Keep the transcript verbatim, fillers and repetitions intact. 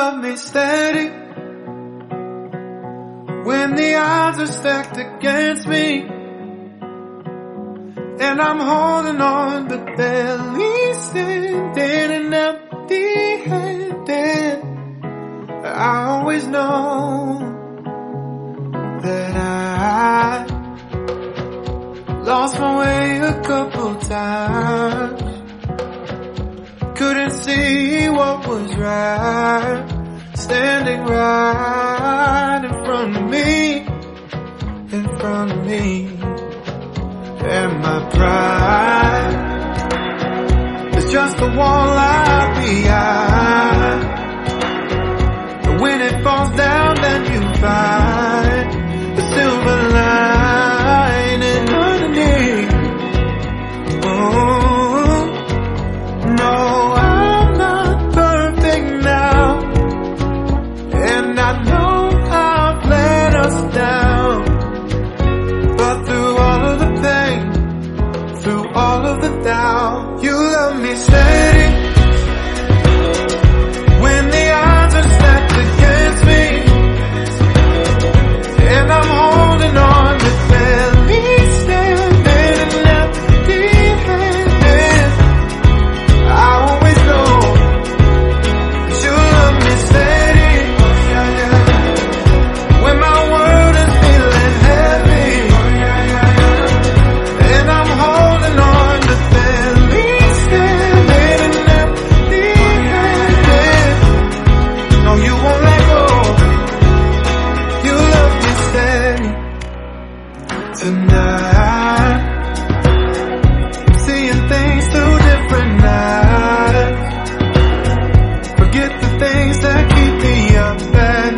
love me steady when the odds are stacked against me, and I'm holding on but barely standing and empty-handed. I always know that I lost my way a couple times, couldn't see what was right, standing right in front of me, in front of me. And my pride is just the wall I behind. But when it falls down, then you find the silver lining underneath. Oh, no, I'm not perfect now, and I know I've let us down. But through all of the pain, through all of the doubt, you love me steady when the odds are stacked against me, and I'm holding on to barely standing and empty-handed. I always know that you love me steady when my world is feeling heavy, and I'm holding on to barely standing and empty-handed. No, you won't let go. You love me steady. Tonight I'm seeing things through different eyes. Forget the things that keep me up at